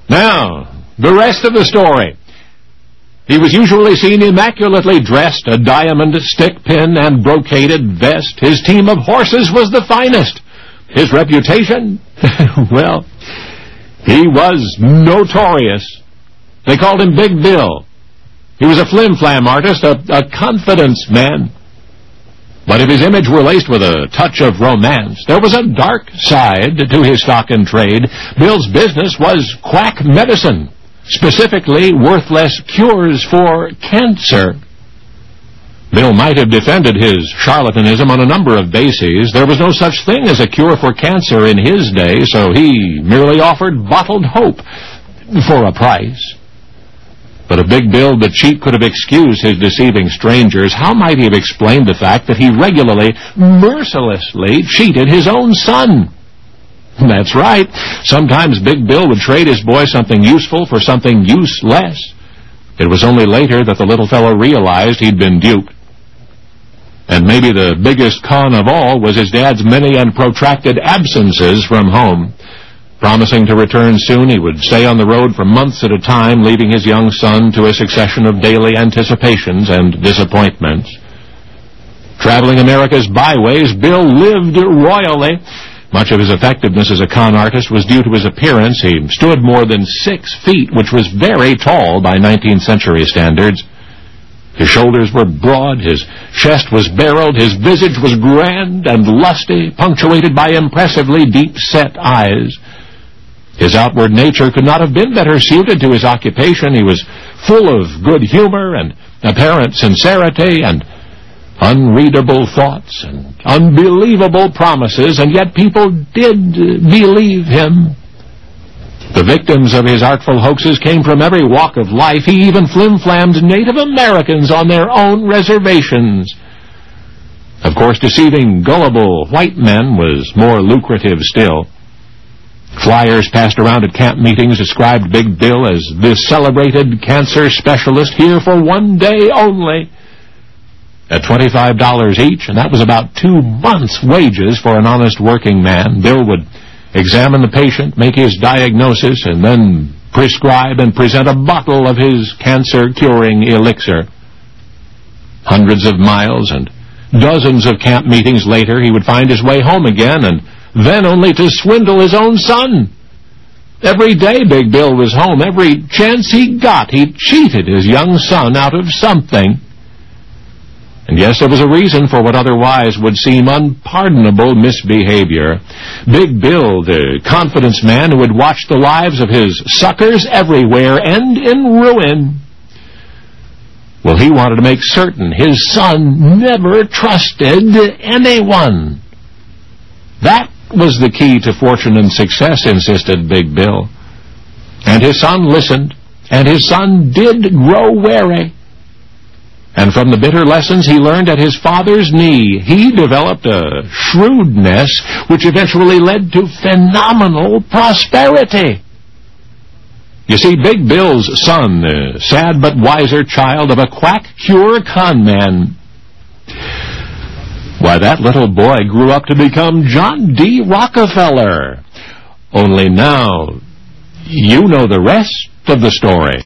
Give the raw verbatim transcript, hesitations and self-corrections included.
Now, the rest of the story. He was usually seen immaculately dressed, a diamond stick pin and brocaded vest. His team of horses was the finest. His reputation, well, he was notorious. They called him Big Bill. He was a flim-flam artist, a, a confidence man. But if his image were laced with a touch of romance, there was a dark side to his stock and trade. Bill's business was quack medicine, specifically worthless cures for cancer. Bill might have defended his charlatanism on a number of bases. There was no such thing as a cure for cancer in his day, so he merely offered bottled hope for a price. But if Big Bill the cheat could have excused his deceiving strangers, how might he have explained the fact that he regularly, mercilessly cheated his own son? That's right. Sometimes Big Bill would trade his boy something useful for something useless. It was only later that the little fellow realized he'd been duped. And maybe the biggest con of all was his dad's many and protracted absences from home. Promising to return soon, he would stay on the road for months at a time, leaving his young son to a succession of daily anticipations and disappointments. Traveling America's byways, Bill lived royally. Much of his effectiveness as a con artist was due to his appearance. He stood more than six feet, which was very tall by nineteenth century standards. His shoulders were broad, his chest was barreled, his visage was grand and lusty, punctuated by impressively deep-set eyes. His outward nature could not have been better suited to his occupation. He was full of good humor and apparent sincerity and unreadable thoughts and unbelievable promises, and yet people did believe him. The victims of his artful hoaxes came from every walk of life. He even flim-flammed Native Americans on their own reservations. Of course, deceiving gullible white men was more lucrative still. Flyers passed around at camp meetings described Big Bill as the celebrated cancer specialist here for one day only. At twenty-five dollars each, and that was about two months' wages for an honest working man, Bill would examine the patient, make his diagnosis, and then prescribe and present a bottle of his cancer-curing elixir. Hundreds of miles and dozens of camp meetings later, he would find his way home again, and then only to swindle his own son. Every day Big Bill was home. Every chance he got, he cheated his young son out of something. And yes, there was a reason for what otherwise would seem unpardonable misbehavior. Big Bill, the confidence man who would watch the lives of his suckers everywhere end in ruin. Well, he wanted to make certain his son never trusted anyone. That was the key to fortune and success, insisted Big Bill. And his son listened, and his son did grow wary. And from the bitter lessons he learned at his father's knee, he developed a shrewdness which eventually led to phenomenal prosperity. You see, Big Bill's son, the sad but wiser child of a quack-cure con man, why, that little boy grew up to become John D. Rockefeller. Only now, you know the rest of the story.